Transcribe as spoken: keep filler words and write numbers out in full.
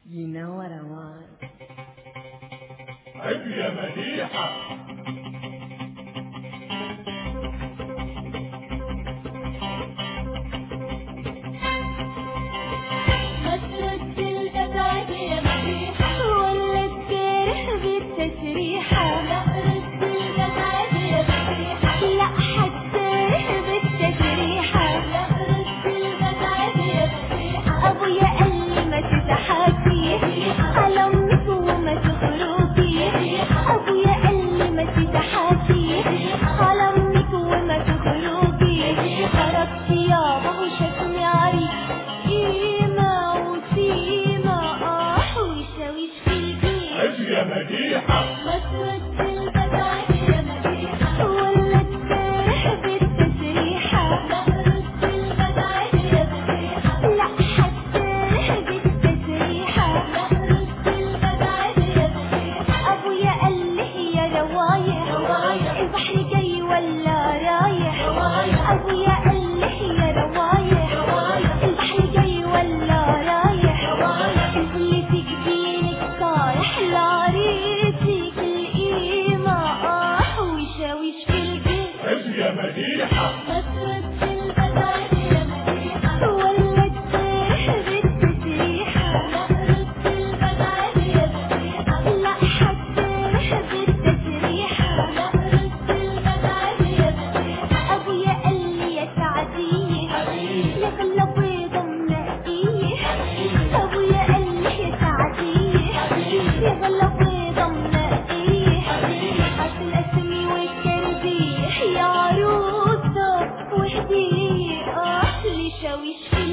You know what I want. عيب يا مديحة. ما ترد البتاعة يا مديحة ولا تجرح بالتسريحة. لا رد البتاعة يا مديحة لا حتجرح بالتسريحة. لا رد البتاعة يا مديحة أبويا قال لي ما تضحكي على أمك وما تخرجي. أبويا قال لي ما تضحكي على أمك وما تخرجي. خرجتي يابا وشكلي عريس قيمة وسيمة آه ويشاويش في البيت. عيب يا مديحة. ما ترد البتاعة يا مديحة ولا تجرح بالتسريحة. لا رد البتاعة يا مديحة لا حتجرح بالتسريحة. لا رد البتاعة يا مديحة أبويا قال لي يا روايح البحر جاي ولا رايح. أبويا قال لي يا روايح البحر جاي ولا رايح. اللي تجبينك طايح لعريسك القيمة آه ويشاويش في البيت. عيب يا مديحة. ما ترد البتاعة يا مديحة ولا تجرح بالتسريحة. لا رد البتاعة يا مديحة لا حتجرح بالتسريحة. لا رد البتاعة يا مديحة أبويا قال لي يا سعدية يا غلة بيضة منقية. أبويا قال لي يا سعدية يا غلة بيضة منقية. عسل أسمي والكرديح يا عروسة وهدية آه لشاويش